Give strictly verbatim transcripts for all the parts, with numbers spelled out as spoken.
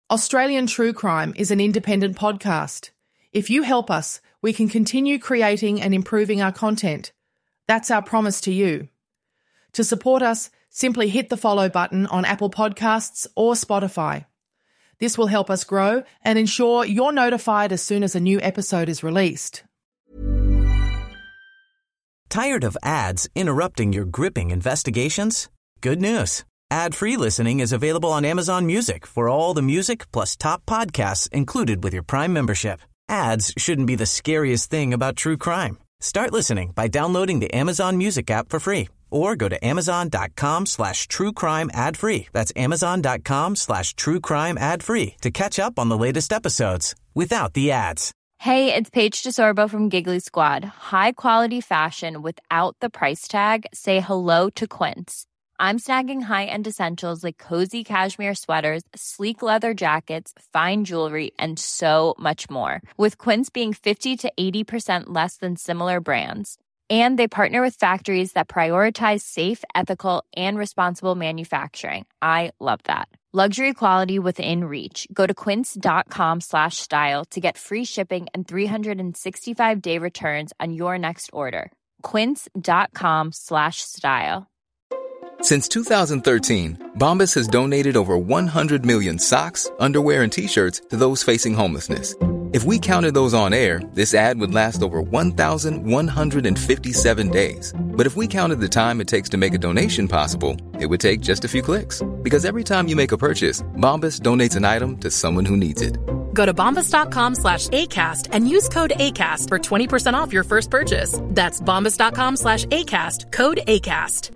Australian True Crime is an independent podcast. If you help us, we can continue creating and improving our content. That's our promise to you. To support us, simply hit the follow button on Apple Podcasts or Spotify. This will help us grow and ensure you're notified as soon as a new episode is released. Tired of ads interrupting your gripping investigations? Good news. Ad-free listening is available on Amazon Music for all the music plus top podcasts included with your Prime membership. Ads shouldn't be the scariest thing about true crime. Start listening by downloading the Amazon Music app for free or go to amazon.com slash true crime ad free. That's amazon.com slash true crime ad free to catch up on the latest episodes without the ads. Hey, it's Paige DeSorbo from Giggly Squad. High quality fashion without the price tag. Say hello to Quince. I'm snagging high-end essentials like cozy cashmere sweaters, sleek leather jackets, fine jewelry, and so much more. With Quince being fifty to eighty percent less than similar brands. And they partner with factories that prioritize safe, ethical, and responsible manufacturing. I love that. Luxury quality within reach. Go to quince.com slash style to get free shipping and three sixty-five day returns on your next order. Quince.com slash style. Since two thousand thirteen, Bombas has donated over one hundred million socks, underwear, and T-shirts to those facing homelessness. If we counted those on air, this ad would last over one thousand one hundred fifty-seven days. But if we counted the time it takes to make a donation possible, it would take just a few clicks. Because every time you make a purchase, Bombas donates an item to someone who needs it. Go to bombas.com slash ACAST and use code ACAST for twenty percent off your first purchase. That's bombas.com slash ACAST, code ACAST.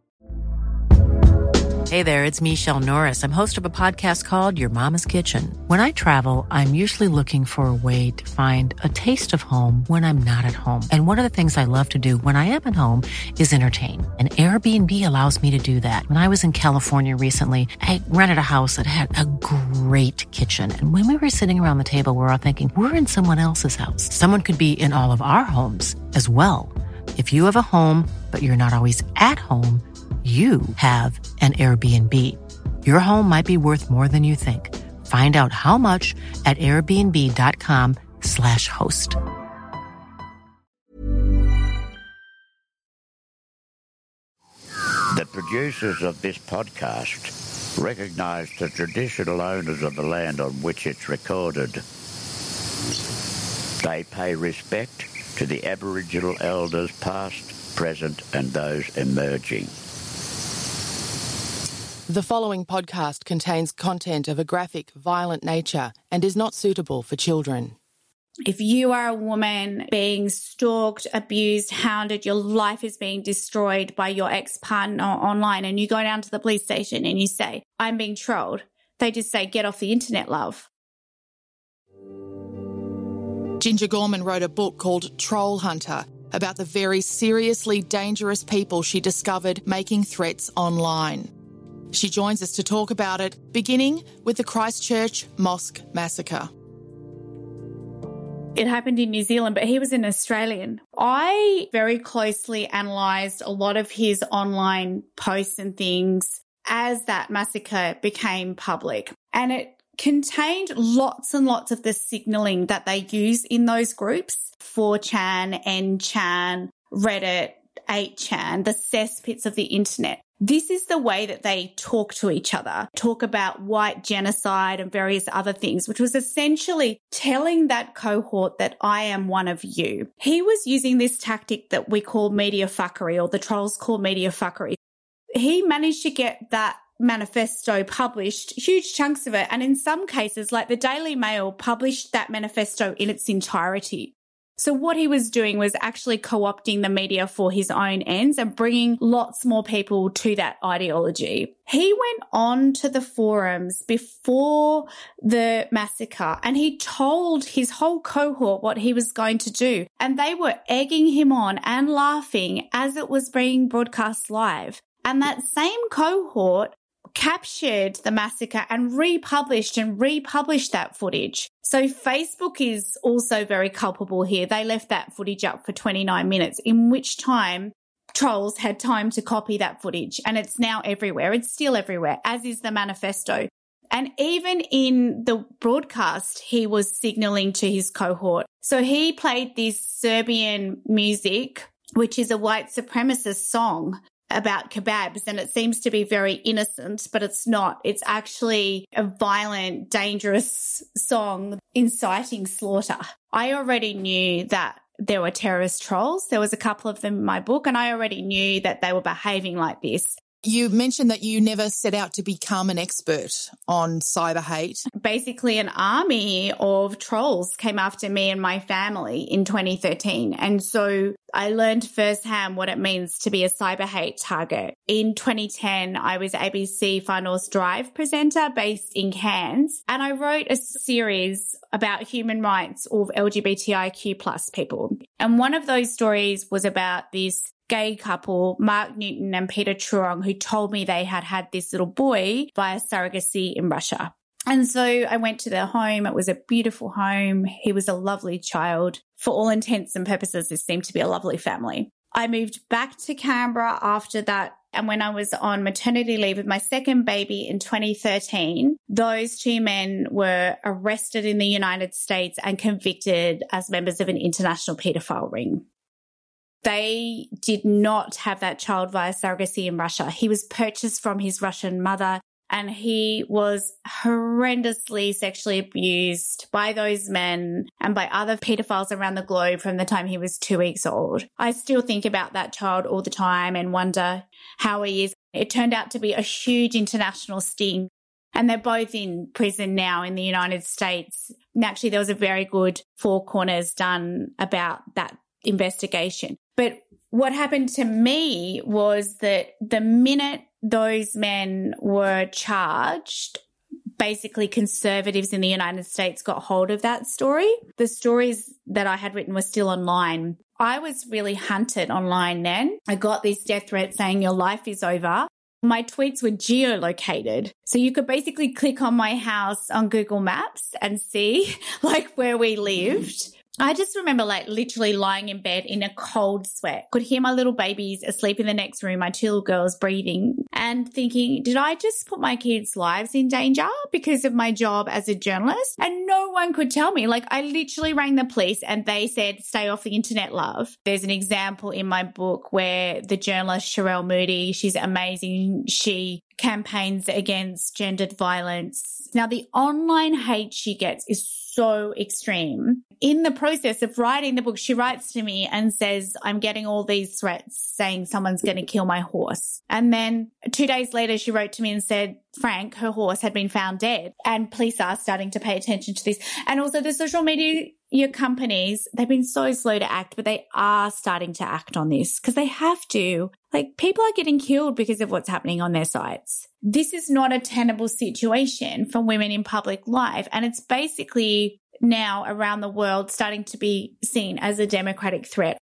Hey there, it's Michelle Norris. I'm host of a podcast called Your Mama's Kitchen. When I travel, I'm usually looking for a way to find a taste of home when I'm not at home. And one of the things I love to do when I am at home is entertain. And Airbnb allows me to do that. When I was in California recently, I rented a house that had a great kitchen. And when we were sitting around the table, we were all thinking, we're in someone else's house. Someone could be in all of our homes as well. If you have a home, but you're not always at home, you have an Airbnb. Your home might be worth more than you think. Find out how much at airbnb.com slash host. The producers of this podcast recognise the traditional owners of the land on which it's recorded. They pay respect to the Aboriginal elders past, present and those emerging. The following podcast contains content of a graphic, violent nature and is not suitable for children. If you are a woman being stalked, abused, hounded, your life is being destroyed by your ex-partner online, and you go down to the police station and you say, I'm being trolled, they just say, get off the internet, love. Ginger Gorman wrote a book called Troll Hunter about the very seriously dangerous people she discovered making threats online. She joins us to talk about it, beginning with the Christchurch Mosque Massacre. It happened in New Zealand, but he was an Australian. I very closely analysed a lot of his online posts and things as that massacre became public. And it contained lots and lots of the signalling that they use in those groups, four chan, N chan, Reddit, eight chan, the cesspits of the internet. This is the way that they talk to each other, talk about white genocide and various other things, which was essentially telling that cohort that I am one of you. He was using this tactic that we call media fuckery, or the trolls call media fuckery. He managed to get that manifesto published, huge chunks of it, and in some cases, like the Daily Mail, published that manifesto in its entirety. So what he was doing was actually co-opting the media for his own ends and bringing lots more people to that ideology. He went on to the forums before the massacre and he told his whole cohort what he was going to do. And they were egging him on and laughing as it was being broadcast live. And that same cohort captured the massacre and republished and republished that footage. So Facebook is also very culpable here. They left that footage up for twenty-nine minutes, in which time trolls had time to copy that footage, and it's now everywhere. It's still everywhere, as is the manifesto. And even in the broadcast, he was signaling to his cohort. So he played this Serbian music, which is a white supremacist song about kebabs, and it seems to be very innocent, but it's not. It's actually a violent, dangerous song inciting slaughter. I already knew that there were terrorist trolls. There was a couple of them in my book, and I already knew that they were behaving like this. You mentioned that you never set out to become an expert on cyber hate. Basically, an army of trolls came after me and my family in twenty thirteen. And so I learned firsthand what it means to be a cyber hate target. In twenty ten, I was A B C Far North Drive presenter based in Cairns, and I wrote a series about human rights of L G B T I Q plus people. And one of those stories was about this gay couple, Mark Newton and Peter Truong, who told me they had had this little boy via surrogacy in Russia. And so I went to their home. It was a beautiful home. He was a lovely child. For all intents and purposes, this seemed to be a lovely family. I moved back to Canberra after that. And when I was on maternity leave with my second baby in twenty thirteen, those two men were arrested in the United States and convicted as members of an international paedophile ring. They did not have that child via surrogacy in Russia. He was purchased from his Russian mother, and he was horrendously sexually abused by those men and by other pedophiles around the globe from the time he was two weeks old. I still think about that child all the time and wonder how he is. It turned out to be a huge international sting, and they're both in prison now in the United States. And actually, there was a very good Four Corners done about that investigation. But what happened to me was that the minute those men were charged, basically conservatives in the United States got hold of that story. The stories that I had written were still online. I was really hunted online then. I got these death threats saying your life is over. My tweets were geolocated. So you could basically click on my house on Google Maps and see like where we lived. I just remember like literally lying in bed in a cold sweat, could hear my little babies asleep in the next room, my two little girls breathing, and thinking, did I just put my kids' lives in danger because of my job as a journalist? And no one could tell me. Like I literally rang the police and they said, stay off the internet, love. There's an example in my book where the journalist Sherelle Moody, she's amazing. She campaigns against gendered violence. Now, the online hate she gets is so extreme. In the process of writing the book, she writes to me and says, I'm getting all these threats saying someone's going to kill my horse. And then two days later, she wrote to me and said, Frank, her horse had been found dead. And police are starting to pay attention to this. And also the social media companies, they've been so slow to act, but they are starting to act on this because they have to. Like people are getting killed because of what's happening on their sites. This is not a tenable situation for women in public life. And it's basically now around the world starting to be seen as a democratic threat.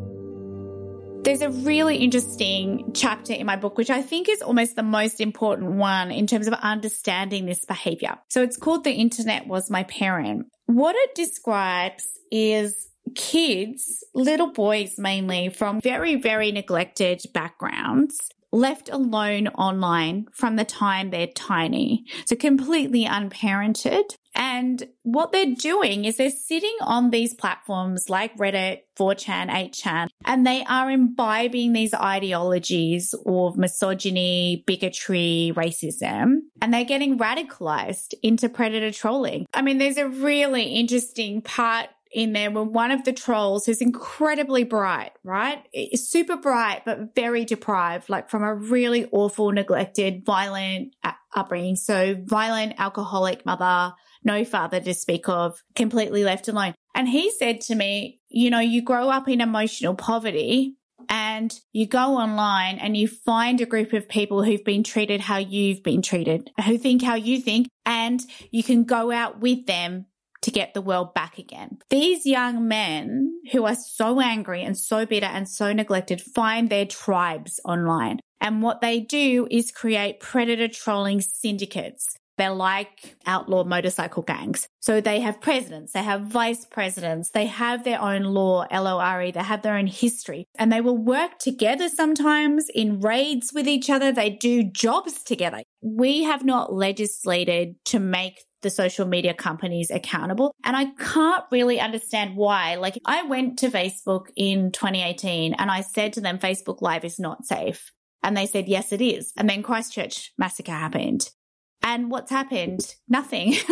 There's a really interesting chapter in my book, which I think is almost the most important one in terms of understanding this behavior. So it's called The Internet Was My Parent. What it describes is kids, little boys mainly, from very, very neglected backgrounds, left alone online from the time they're tiny. So completely unparented. And what they're doing is they're sitting on these platforms like Reddit, four chan, eight chan, and they are imbibing these ideologies of misogyny, bigotry, racism, and they're getting radicalized into predator trolling. I mean, there's a really interesting part in there where one of the trolls who's incredibly bright, right? It's super bright, but very deprived, like from a really awful, neglected, violent upbringing. So violent, alcoholic mother, no father to speak of, completely left alone. And he said to me, you know, you grow up in emotional poverty and you go online and you find a group of people who've been treated how you've been treated, who think how you think, and you can go out with them to get the world back again. These young men who are so angry and so bitter and so neglected find their tribes online. And what they do is create predator trolling syndicates. They're like outlaw motorcycle gangs. So they have presidents, they have vice presidents, they have their own law, L O R E, they have their own history. And they will work together sometimes in raids with each other. They do jobs together. we have not legislated to make the social media companies accountable. And I can't really understand why. Like, I went to Facebook in twenty eighteen and I said to them, Facebook Live is not safe. And they said, yes, it is. And then Christchurch massacre happened. And what's happened? Nothing. Like,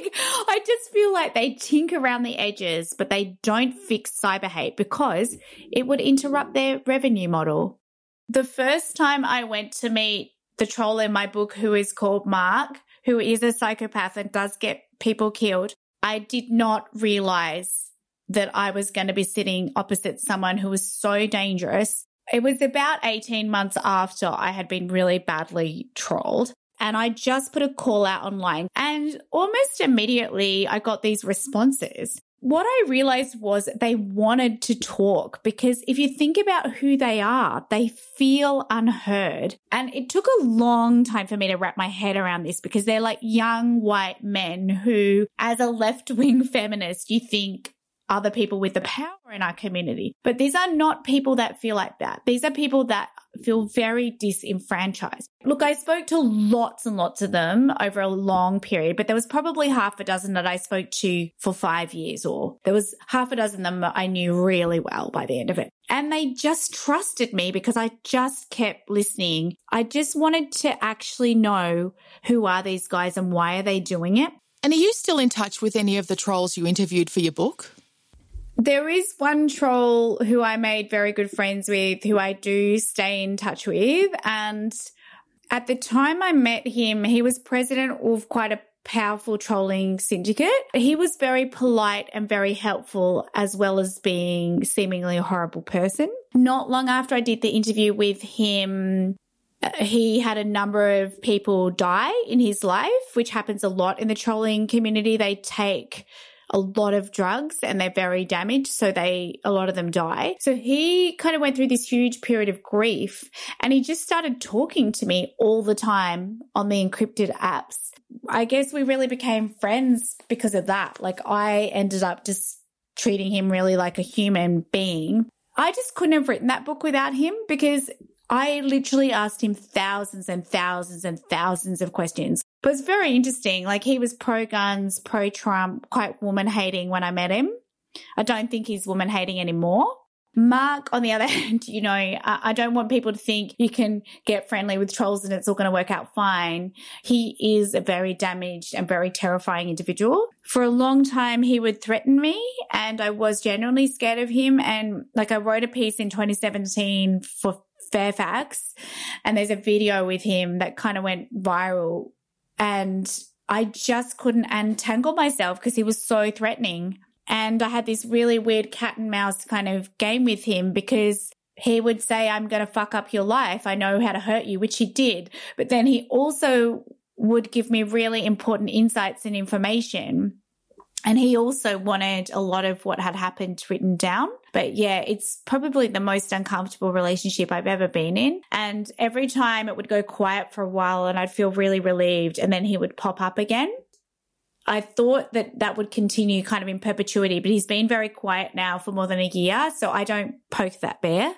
I just feel like they tink around the edges, but they don't fix cyber hate because it would interrupt their revenue model. The first time I went to meet the troll in my book, who is called Mark, who is a psychopath and does get people killed, I did not realize that I was going to be sitting opposite someone who was so dangerous. It was about eighteen months after I had been really badly trolled. And I just put a call out online and almost immediately I got these responses. What I realized was they wanted to talk because if you think about who they are, they feel unheard. And it took a long time for me to wrap my head around this because they're like young white men who, as a left-wing feminist, you think are the people with the power in our community. But these are not people that feel like that. These are people that feel very disenfranchised. Look, I spoke to lots and lots of them over a long period, but there was probably half a dozen that I spoke to for five years, or there was half a dozen of them I knew really well by the end of it. And they just trusted me because I just kept listening. I just wanted to actually know, who are these guys and why are they doing it? And are you still in touch with any of the trolls you interviewed for your book? There is one troll who I made very good friends with, who I do stay in touch with. And at the time I met him, he was president of quite a powerful trolling syndicate. He was very polite and very helpful, as well as being seemingly a horrible person. Not long after I did the interview with him, he had a number of people die in his life, which happens a lot in the trolling community. They take a lot of drugs and they're very damaged. So they, a lot of them die. So he kind of went through this huge period of grief and he just started talking to me all the time on the encrypted apps. I guess we really became friends because of that. Like, I ended up just treating him really like a human being. I just couldn't have written that book without him because I literally asked him thousands and thousands and thousands of questions. But it's very interesting. Like, he was pro-guns, pro-Trump, quite woman-hating when I met him. I don't think he's woman-hating anymore. Mark, on the other hand, you know, I don't want people to think you can get friendly with trolls and it's all going to work out fine. He is a very damaged and very terrifying individual. For a long time, he would threaten me and I was genuinely scared of him. And like, I wrote a piece in twenty seventeen for Fairfax and there's a video with him that kind of went viral and I just couldn't untangle myself because he was so threatening. And I had this really weird cat and mouse kind of game with him because he would say, I'm going to fuck up your life. I know how to hurt you, which he did. But then he also would give me really important insights and information. And he also wanted a lot of what had happened written down. But yeah, it's probably the most uncomfortable relationship I've ever been in. And every time it would go quiet for a while and I'd feel really relieved and then he would pop up again. I thought that that would continue kind of in perpetuity, but he's been very quiet now for more than a year, so I don't poke that bear.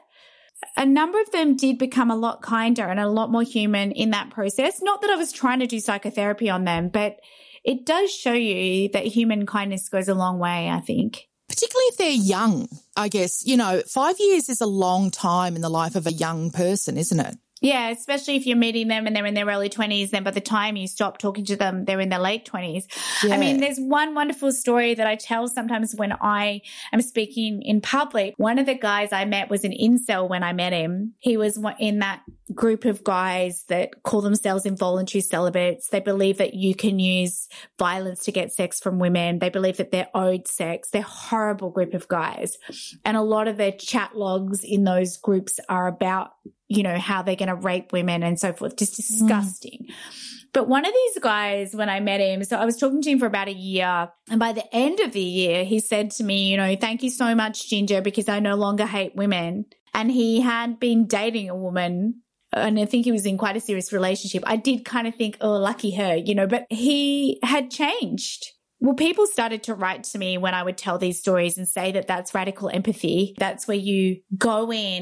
A number of them did become a lot kinder and a lot more human in that process. Not that I was trying to do psychotherapy on them, but it does show you that human kindness goes a long way, I think. Particularly if they're young, I guess. You know, five years is a long time in the life of a young person, isn't it? Yeah, especially if you're meeting them and they're in their early twenties, then by the time you stop talking to them, they're in their late twenties. Yeah. I mean, there's one wonderful story that I tell sometimes when I am speaking in public. One of the guys I met was an incel when I met him. He was in that group of guys that call themselves involuntary celibates. They believe that you can use violence to get sex from women. They believe that they're owed sex. They're a horrible group of guys. And a lot of their chat logs in those groups are about, you know, how they're going to rape women and so forth. Just disgusting. Mm. But one of these guys, when I met him, so I was talking to him for about a year. And by the end of the year, he said to me, you know, thank you so much, Ginger, because I no longer hate women. And he had been dating a woman. And I think he was in quite a serious relationship. I did kind of think, oh, lucky her, you know, but he had changed. Well, people started to write to me when I would tell these stories and say that that's radical empathy. That's where you go in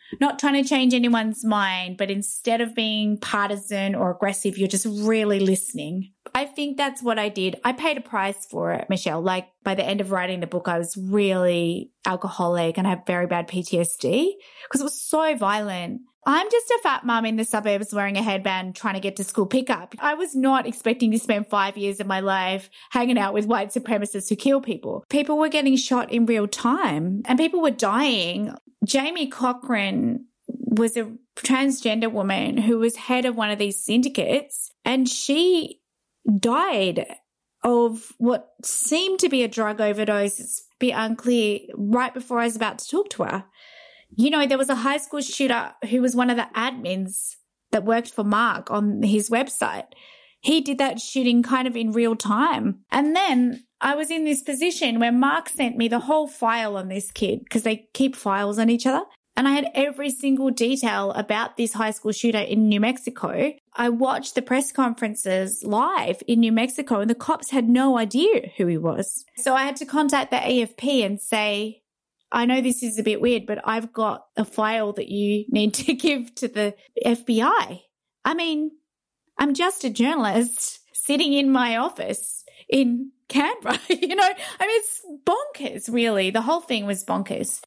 not trying to change anyone's mind, but instead of being partisan or aggressive, you're just really listening. I think that's what I did. I paid a price for it, Michelle. Like by the end of writing the book, I was really alcoholic and I had very bad P T S D because it was so violent. I'm just a fat mum in the suburbs wearing a headband trying to get to school pickup. I was not expecting to spend five years of my life hanging out with white supremacists who kill people. People were getting shot in real time and people were dying. Jamie Cochran was a transgender woman who was head of one of these syndicates, and she died of what seemed to be a drug overdose. It's a bit unclear right before I was about to talk to her. You know, there was a high school shooter who was one of the admins that worked for Mark on his website. He did that shooting kind of in real time. And then I was in this position where Mark sent me the whole file on this kid because they keep files on each other. And I had every single detail about this high school shooter in New Mexico. I watched the press conferences live in New Mexico and the cops had no idea who he was. So I had to contact the A F P and say, I know this is a bit weird, but I've got a file that you need to give to the F B I. I mean, I'm just a journalist sitting in my office in Canberra, you know? I mean, it's bonkers, really. The whole thing was bonkers.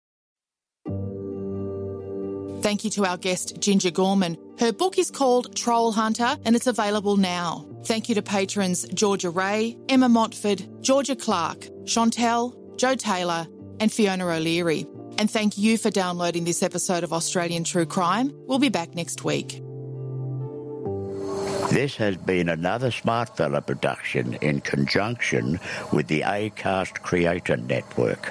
Thank you to our guest, Ginger Gorman. Her book is called Troll Hunter and it's available now. Thank you to patrons Georgia Ray, Emma Montford, Georgia Clark, Chantel, Joe Taylor, and Fiona O'Leary. And thank you for downloading this episode of Australian True Crime. We'll be back next week. This has been another Smartfella production in conjunction with the Acast Creator Network.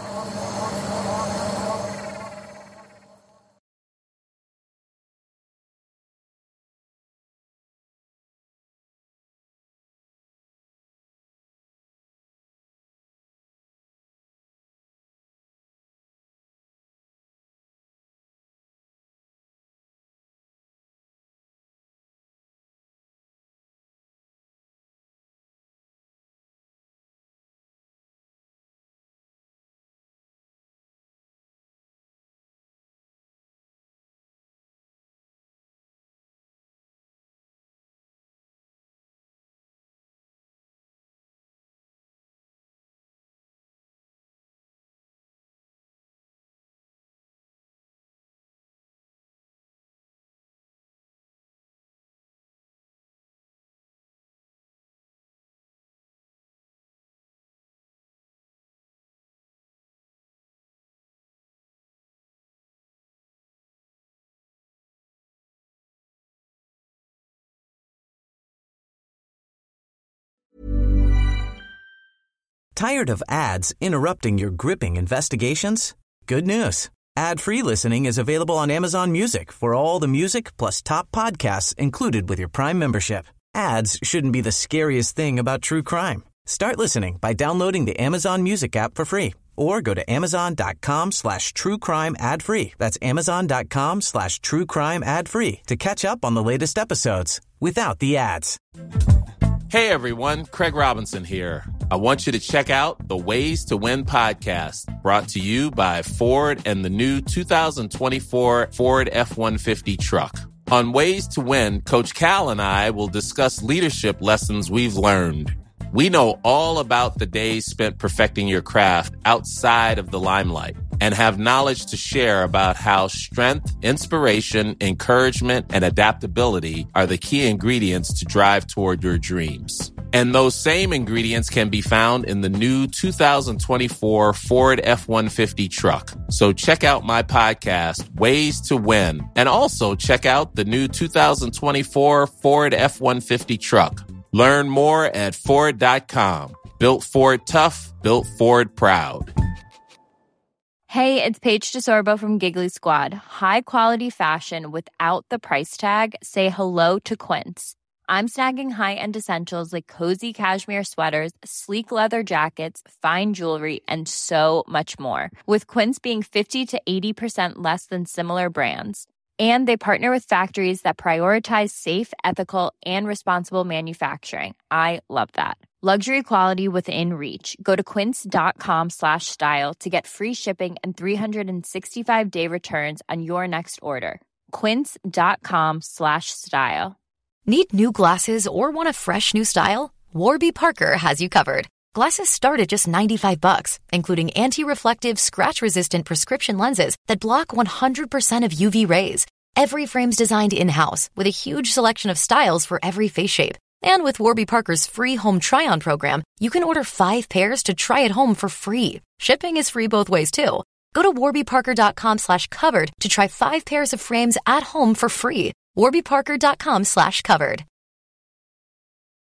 Tired of ads interrupting your gripping investigations? Good news. Ad-free listening is available on Amazon Music for all the music plus top podcasts included with your Prime membership. Ads shouldn't be the scariest thing about true crime. Start listening by downloading the Amazon Music app for free or go to amazon.com slash true crime ad free. That's amazon.com slash true crime ad free to catch up on the latest episodes without the ads. Hey everyone, Craig Robinson here. I want you to check out the Ways to Win podcast, brought to you by Ford and the new two thousand twenty-four Ford F one fifty truck. On Ways to Win, Coach Cal and I will discuss leadership lessons we've learned. We know all about the days spent perfecting your craft outside of the limelight and have knowledge to share about how strength, inspiration, encouragement, and adaptability are the key ingredients to drive toward your dreams. And those same ingredients can be found in the new two thousand twenty-four Ford F one fifty truck. So check out my podcast, Ways to Win, and also check out the new two thousand twenty-four Ford F one fifty truck. Learn more at Ford dot com. Built Ford tough, built Ford proud. Hey, it's Paige DeSorbo from Giggly Squad. High quality fashion without the price tag. Say hello to Quince. I'm snagging high-end essentials like cozy cashmere sweaters, sleek leather jackets, fine jewelry, and so much more. With Quince being fifty to eighty percent less than similar brands. And they partner with factories that prioritize safe, ethical, and responsible manufacturing. I love that. Luxury quality within reach. Go to quince.com slash style to get free shipping and three sixty-five day returns on your next order. Quince.com slash style. Need new glasses or want a fresh new style? Warby Parker has you covered. Glasses start at just ninety-five bucks, including anti-reflective, scratch-resistant prescription lenses that block one hundred percent of U V rays. Every frame's designed in-house with a huge selection of styles for every face shape. And with Warby Parker's free home try-on program, you can order five pairs to try at home for free. Shipping is free both ways, too. Go to warbyparker.com slash covered to try five pairs of frames at home for free. warbyparker.com slash covered.